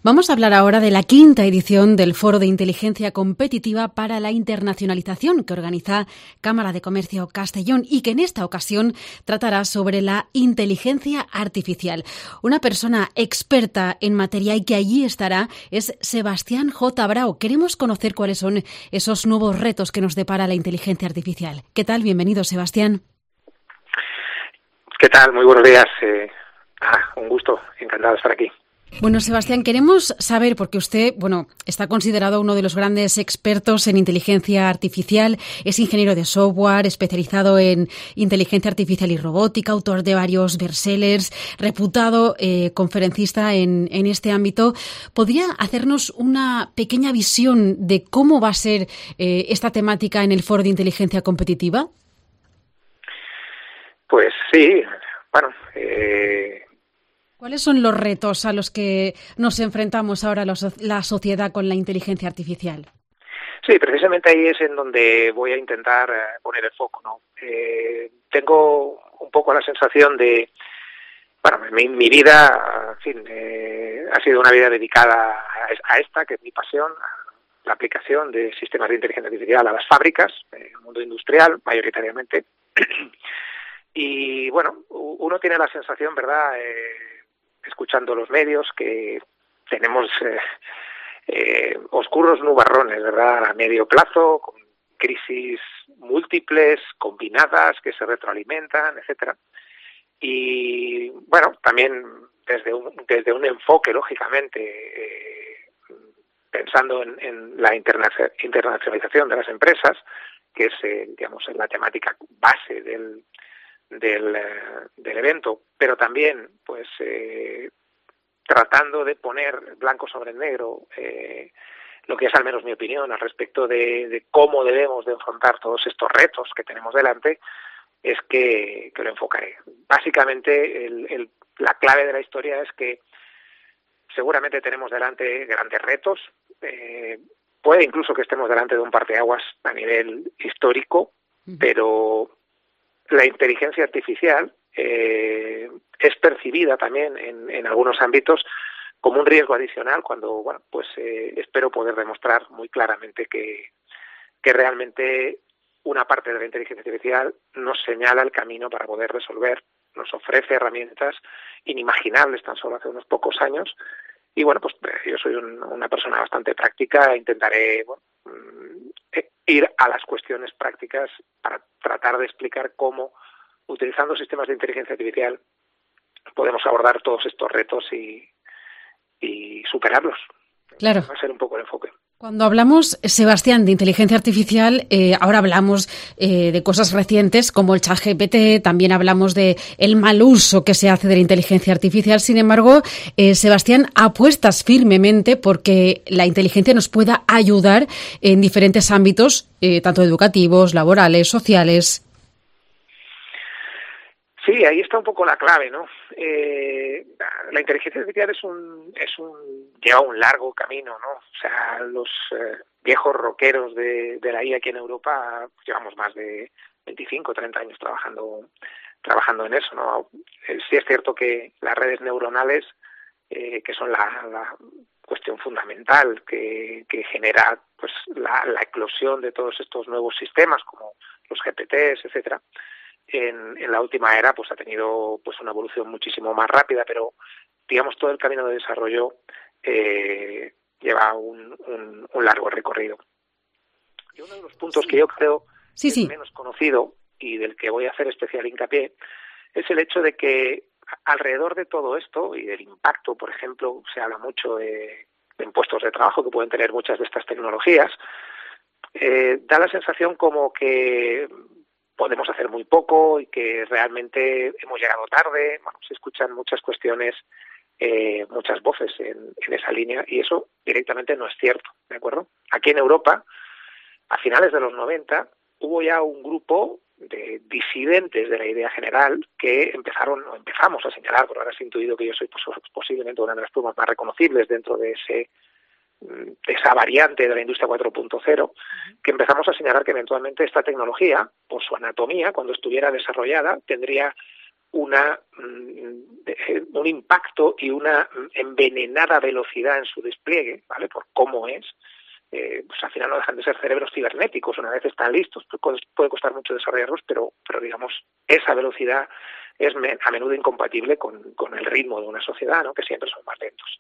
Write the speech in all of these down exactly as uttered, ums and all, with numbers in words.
Vamos a hablar ahora de la quinta edición del Foro de Inteligencia Competitiva para la Internacionalización que organiza Cámara de Comercio Castellón y que en esta ocasión tratará sobre la inteligencia artificial. Una persona experta en materia y que allí estará es Sebastián J. Brau. Queremos conocer cuáles son esos nuevos retos que nos depara la inteligencia artificial. ¿Qué tal? Bienvenido, Sebastián. ¿Qué tal? Muy buenos días. Eh, ah, un gusto. Encantado de estar aquí. Bueno, Sebastián, queremos saber, porque usted, bueno, está considerado uno de los grandes expertos en inteligencia artificial, es ingeniero de software, especializado en inteligencia artificial y robótica, autor de varios bestsellers, reputado eh, conferencista en, en este ámbito. ¿Podría hacernos una pequeña visión de cómo va a ser eh, esta temática en el Foro de Inteligencia Competitiva? Pues sí, bueno... Eh... ¿Cuáles son los retos a los que nos enfrentamos ahora la sociedad con la inteligencia artificial? Sí, precisamente ahí es en donde voy a intentar poner el foco, ¿no? Eh, tengo un poco la sensación de, bueno, mi, mi vida, en fin, eh, ha sido una vida dedicada a, a esta, que es mi pasión, a la aplicación de sistemas de inteligencia artificial a las fábricas, el mundo industrial, mayoritariamente. Y, bueno, uno tiene la sensación, ¿verdad?, eh, escuchando los medios, que tenemos eh, eh, oscuros nubarrones, ¿verdad?, a medio plazo, con crisis múltiples, combinadas, que se retroalimentan, etcétera. Y, bueno, también desde un, desde un enfoque, lógicamente, eh, pensando en, en la interna- internacionalización de las empresas, que es, eh, digamos, la temática base del Del, del evento, pero también pues eh, tratando de poner blanco sobre negro eh, lo que es al menos mi opinión al respecto de, de cómo debemos de enfrentar todos estos retos que tenemos delante, es que, que lo enfocaré. Básicamente el, el, la clave de la historia es que seguramente tenemos delante grandes retos, eh, puede incluso que estemos delante de un parteaguas a nivel histórico, uh-huh. pero la inteligencia artificial eh, es percibida también en, en algunos ámbitos como un riesgo adicional cuando, bueno, pues eh, espero poder demostrar muy claramente que, que realmente una parte de la inteligencia artificial nos señala el camino para poder resolver, nos ofrece herramientas inimaginables tan solo hace unos pocos años. Y bueno, pues yo soy un, una persona bastante práctica e intentaré, bueno, ir a las cuestiones prácticas para tratar de explicar cómo, utilizando sistemas de inteligencia artificial, podemos abordar todos estos retos y, y superarlos. Claro. Va a ser un poco el enfoque. Cuando hablamos, Sebastián, de inteligencia artificial, eh, ahora hablamos eh, de cosas recientes como el ChatGPT, también hablamos de el mal uso que se hace de la inteligencia artificial. Sin embargo, eh, Sebastián, apuestas firmemente porque la inteligencia nos pueda ayudar en diferentes ámbitos, eh, tanto educativos, laborales, sociales. Sí, ahí está un poco la clave, ¿no? Eh, la inteligencia artificial es un, es un, lleva un largo camino, ¿no? O sea, los eh, viejos rockeros de, de la I A aquí en Europa llevamos más de veinticinco, treinta años trabajando, trabajando en eso, ¿no? Eh, sí es cierto que las redes neuronales, eh, que son la, la cuestión fundamental que, que genera, pues, la, la eclosión de todos estos nuevos sistemas como los G P Ts, etcétera. En, en la última era pues ha tenido pues una evolución muchísimo más rápida, pero digamos todo el camino de desarrollo eh, lleva un, un, un largo recorrido. Y uno de los puntos que yo creo sí, es sí. menos conocido y del que voy a hacer especial hincapié es el hecho de que alrededor de todo esto y del impacto, por ejemplo, se habla mucho de, de impuestos de trabajo que pueden tener muchas de estas tecnologías, eh, da la sensación como que podemos hacer muy poco y que realmente hemos llegado tarde. Bueno, se escuchan muchas cuestiones, eh, muchas voces en, en esa línea y eso directamente no es cierto, ¿de acuerdo? Aquí en Europa, a finales de los noventa, hubo ya un grupo de disidentes de la idea general que empezaron, o empezamos a señalar, por ahora has intuido que yo soy pues, posiblemente una de las plumas más reconocibles dentro de ese de esa variante de la industria cuatro punto cero, que empezamos a señalar que eventualmente esta tecnología, por su anatomía, cuando estuviera desarrollada, tendría una un impacto y una envenenada velocidad en su despliegue, ¿vale? Por cómo es, eh, pues al final no dejan de ser cerebros cibernéticos, una vez están listos, puede, puede costar mucho desarrollarlos, pero, pero digamos, esa velocidad es a menudo incompatible con, con el ritmo de una sociedad, ¿no? Que siempre son más lentos.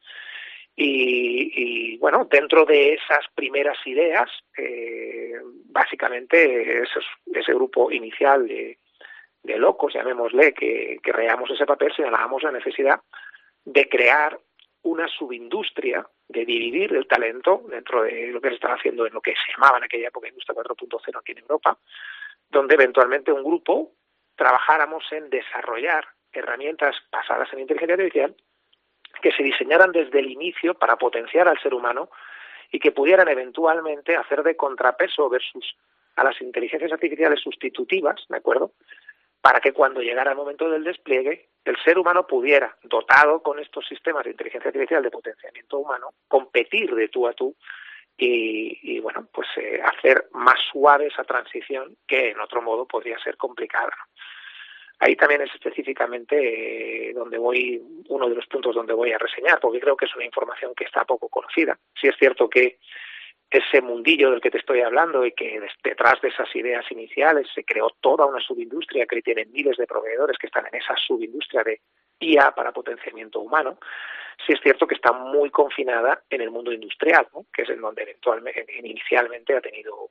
Y, y bueno, dentro de esas primeras ideas, eh, básicamente ese, ese grupo inicial de de locos, llamémosle, que, que creamos ese papel, señalábamos la necesidad de crear una subindustria, de dividir el talento dentro de lo que se estaba haciendo en lo que se llamaba en aquella época Industria cuatro punto cero aquí en Europa, donde eventualmente un grupo trabajáramos en desarrollar herramientas basadas en inteligencia artificial que se diseñaran desde el inicio para potenciar al ser humano y que pudieran eventualmente hacer de contrapeso versus a las inteligencias artificiales sustitutivas, ¿de acuerdo?, para que cuando llegara el momento del despliegue, el ser humano pudiera, dotado con estos sistemas de inteligencia artificial de potenciamiento humano, competir de tú a tú y, y bueno, pues eh, hacer más suave esa transición que en otro modo podría ser complicada, ¿no? Ahí también es específicamente eh, donde voy, uno de los puntos donde voy a reseñar, porque creo que es una información que está poco conocida. Sí es cierto que ese mundillo del que te estoy hablando y que detrás de esas ideas iniciales se creó toda una subindustria que tiene miles de proveedores que están en esa subindustria de I A para potenciamiento humano, sí es cierto que está muy confinada en el mundo industrial, ¿no?, que es en donde eventualmente, inicialmente ha tenido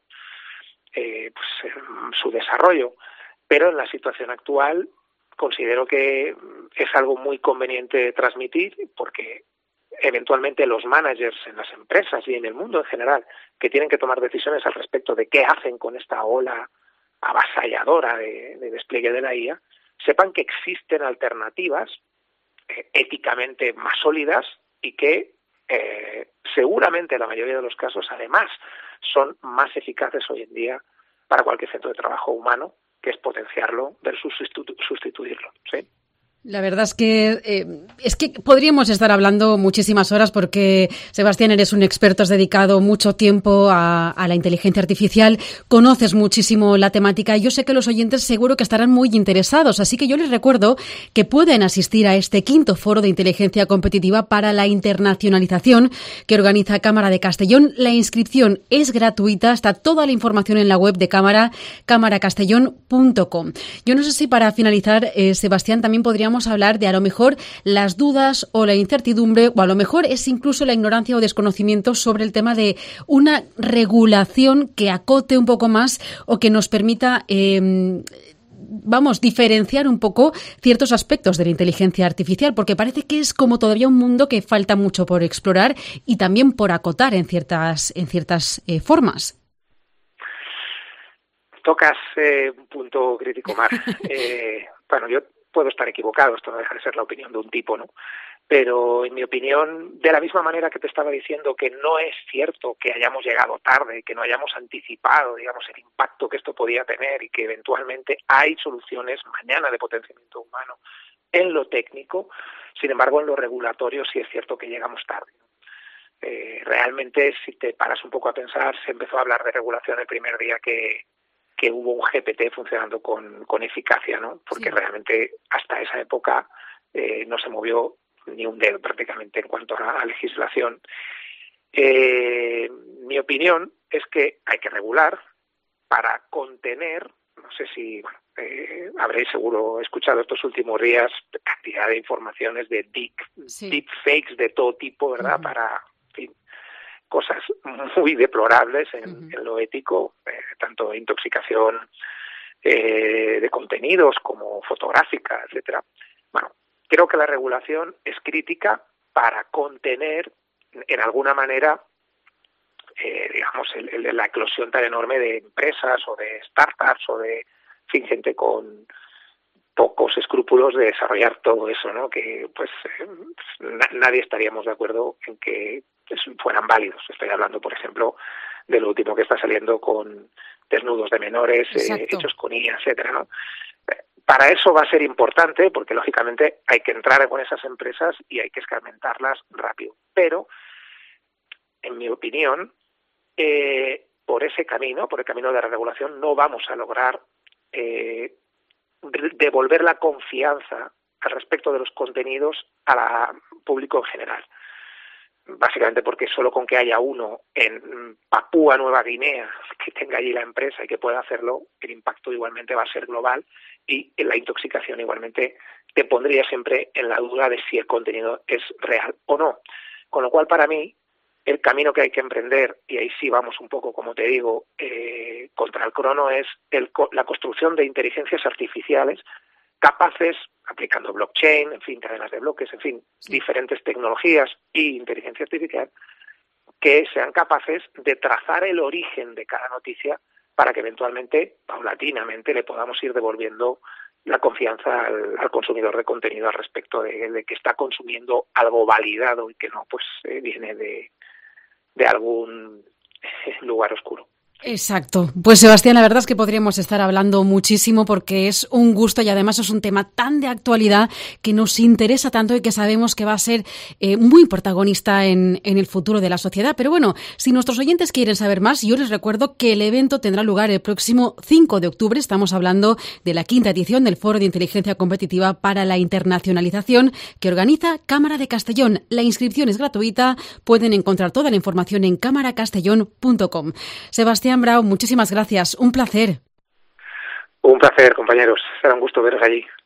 eh, pues, su desarrollo. Pero en la situación actual considero que es algo muy conveniente transmitir porque eventualmente los managers en las empresas y en el mundo en general que tienen que tomar decisiones al respecto de qué hacen con esta ola avasalladora de, de despliegue de la I A, sepan que existen alternativas eh, éticamente más sólidas y que eh, seguramente en la mayoría de los casos además son más eficaces hoy en día para cualquier centro de trabajo humano, que es potenciarlo versus sustitu- sustituirlo, ¿sí? La verdad es que eh, es que podríamos estar hablando muchísimas horas porque, Sebastián, eres un experto, has dedicado mucho tiempo a, a la inteligencia artificial, conoces muchísimo la temática y yo sé que los oyentes seguro que estarán muy interesados, así que yo les recuerdo que pueden asistir a este quinto foro de inteligencia competitiva para la internacionalización que organiza Cámara de Castellón. La inscripción es gratuita, está toda la información en la web de Cámara, cámara castellón punto com. Yo no sé si para finalizar, eh, Sebastián, también podríamos hablar de a lo mejor las dudas o la incertidumbre o a lo mejor es incluso la ignorancia o desconocimiento sobre el tema de una regulación que acote un poco más o que nos permita eh, vamos, diferenciar un poco ciertos aspectos de la inteligencia artificial, porque parece que es como todavía un mundo que falta mucho por explorar y también por acotar en ciertas, en ciertas eh, formas. Tocas eh, un punto crítico, Mar. eh, bueno, yo puedo estar equivocado, esto no deja de ser la opinión de un tipo, ¿no? Pero en mi opinión, de la misma manera que te estaba diciendo que no es cierto que hayamos llegado tarde, que no hayamos anticipado, digamos, el impacto que esto podía tener y que eventualmente hay soluciones mañana de potenciamiento humano en lo técnico, sin embargo, en lo regulatorio sí es cierto que llegamos tarde, ¿no? Eh, realmente, si te paras un poco a pensar, se empezó a hablar de regulación el primer día que que hubo un G P T funcionando con, con eficacia, ¿no? Porque sí, realmente hasta esa época eh, no se movió ni un dedo prácticamente en cuanto a, a legislación. Eh, mi opinión es que hay que regular para contener, no sé si, bueno, eh, habréis seguro escuchado estos últimos días cantidad de informaciones de deep, sí. deep fakes de todo tipo, ¿verdad? Uh-huh. Para, en fin, cosas muy deplorables en, uh-huh. en lo ético, eh, tanto intoxicación eh, de contenidos como fotográfica, etcétera. Bueno, creo que la regulación es crítica para contener, en alguna manera, eh, digamos, el, el, la eclosión tan enorme de empresas o de startups o de, en fin, gente con pocos escrúpulos de desarrollar todo eso, ¿no? Que, pues, eh, na- nadie estaríamos de acuerdo en que fueran válidos. Estoy hablando, por ejemplo, de lo último que está saliendo con desnudos de menores eh, hechos con I A, etcétera, ¿no? Para eso va a ser importante, porque lógicamente hay que entrar con esas empresas y hay que escarmentarlas rápido. Pero, en mi opinión, eh, por ese camino, por el camino de la regulación, no vamos a lograr eh, devolver la confianza al respecto de los contenidos al público en general. Básicamente porque solo con que haya uno en Papúa Nueva Guinea que tenga allí la empresa y que pueda hacerlo, el impacto igualmente va a ser global y la intoxicación igualmente te pondría siempre en la duda de si el contenido es real o no. Con lo cual, para mí, el camino que hay que emprender, y ahí sí vamos un poco, como te digo, eh, contra el crono, es el, la construcción de inteligencias artificiales capaces, aplicando blockchain, en fin, cadenas de bloques, en fin, sí. diferentes tecnologías y inteligencia artificial, que sean capaces de trazar el origen de cada noticia para que eventualmente, paulatinamente, le podamos ir devolviendo la confianza al, al consumidor de contenido al respecto de, de que está consumiendo algo validado y que no pues eh, viene de, de algún lugar oscuro. Exacto. Pues Sebastián, la verdad es que podríamos estar hablando muchísimo porque es un gusto y además es un tema tan de actualidad que nos interesa tanto y que sabemos que va a ser eh, muy protagonista en, en el futuro de la sociedad. Pero bueno, si nuestros oyentes quieren saber más, yo les recuerdo que el evento tendrá lugar el próximo cinco de octubre. Estamos hablando de la quinta edición del Foro de Inteligencia Competitiva para la Internacionalización que organiza Cámara de Castellón. La inscripción es gratuita. Pueden encontrar toda la información en cámara castellón punto com. Sebastián Brau, muchísimas gracias. Un placer. Un placer, compañeros. Será un gusto veros allí.